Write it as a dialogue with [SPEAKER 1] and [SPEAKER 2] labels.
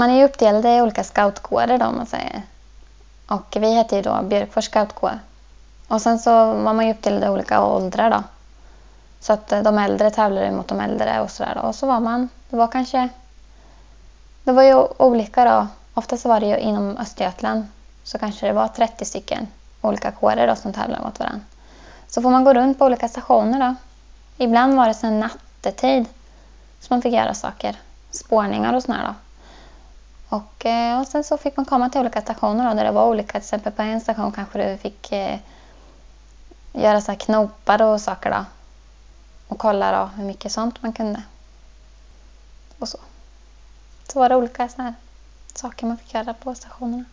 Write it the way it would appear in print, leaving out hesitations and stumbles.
[SPEAKER 1] man är ju uppdelad i olika scoutkårer då, om man säger. Och vi hette ju då Björkfors scoutkår. Och sen så var man ju uppdelad i olika åldrar då. Så att de äldre tävlade mot de äldre och sådär. Och så var man, det var ju olika då. Ofta så var det ju inom Östergötland så kanske det var 30 stycken olika kårer då som tävlade mot varandra. Så får man gå runt på olika stationer då. Ibland var det sen nattetid så man fick göra saker. Spårningar och sådär då. Och sen så fick man komma till olika stationer då, där det var olika. Till exempel på en station kanske du fick göra så här knopar och saker då. Och kolla då hur mycket sånt man kunde. Och så. Så var det olika så här saker man fick göra på stationerna.